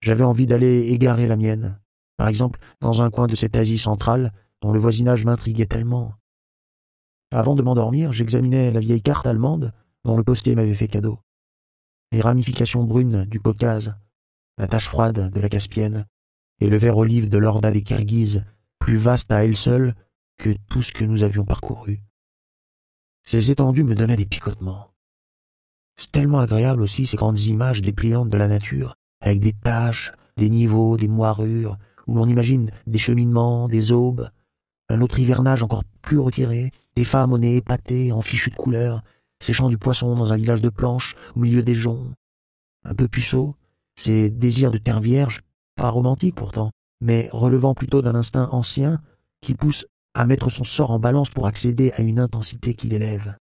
j'avais envie d'aller égarer la mienne. Par exemple, dans un coin de cette Asie centrale, dont le voisinage m'intriguait tellement. Avant de m'endormir, j'examinais la vieille carte allemande dont le postier m'avait fait cadeau. Les ramifications brunes du Caucase, la tache froide de la Caspienne, et le vert olive de l'Orda des Kirghizes, plus vaste à elle seule que tout ce que nous avions parcouru. Ces étendues me donnaient des picotements. C'est tellement agréable aussi ces grandes images dépliantes de la nature, avec des taches, des niveaux, des moirures, où l'on imagine des cheminements, des aubes, un autre hivernage encore plus retiré, des femmes au nez épaté, en fichus de couleur, séchant du poisson dans un village de planches, au milieu des joncs. Un peu puceau, ces désirs de terre vierge, pas romantiques pourtant, mais relevant plutôt d'un instinct ancien qui pousse à mettre son sort en balance pour accéder à une intensité qui l'élève.